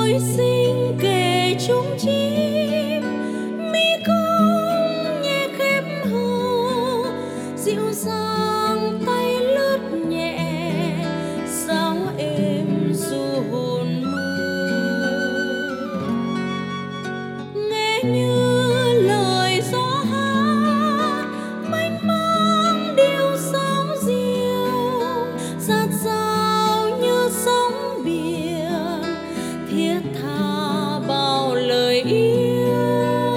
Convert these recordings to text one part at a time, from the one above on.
môi xinh kể chung chim mi công nhẹ khép hờ dịu dàng tay lướt nhẹ sáo êm du hồn mơ nghe như lời gió hát mênh mang điệu sáo diêu dạt dào như sóng biển thiết tha bao lời yêu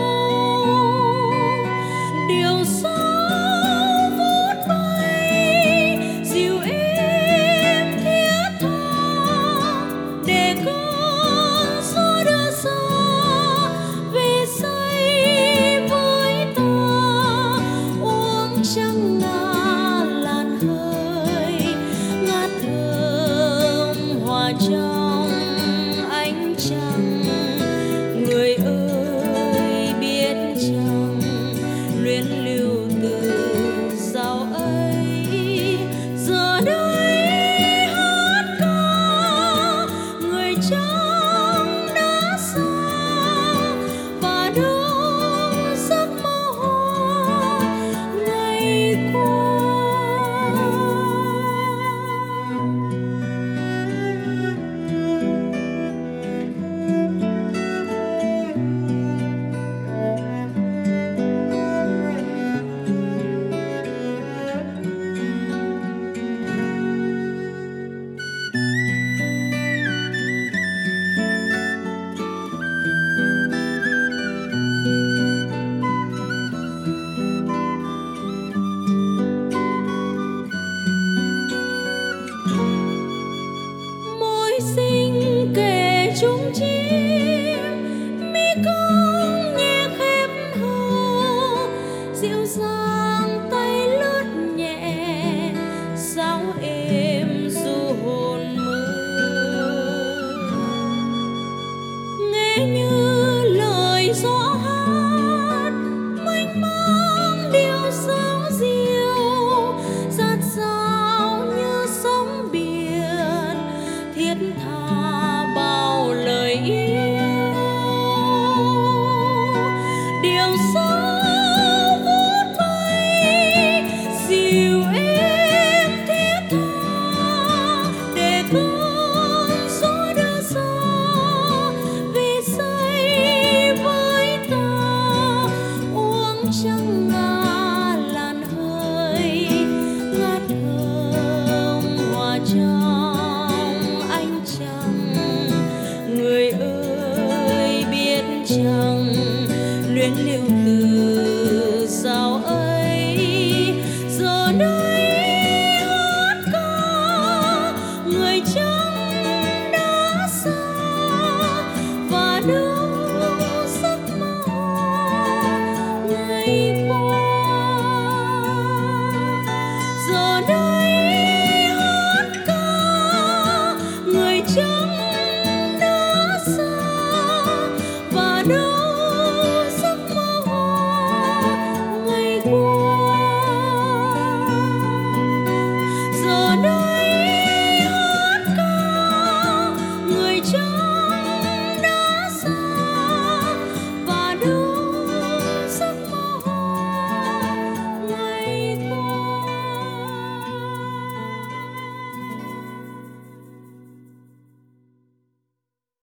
điều sáo vút bay dịu êm thiết tha để cơn gió đưa xa về say với ta uống trăng ngà làn hơi ngát thơm hòa trong ánh trăng người ơi biết chăng luyến lưu từ dạo ấy giờ đây hát ca người trăng đã xa và đâu giấc mơ hoa ngày qua. Môi xinh kể chung chim mi công nhẹ khép hờ dịu dàng tay lướt nhẹ sáo êm du hồn mơ nghe như lời gió hát mênh mang điệu sáo diêu dạt dào như sóng biển thiết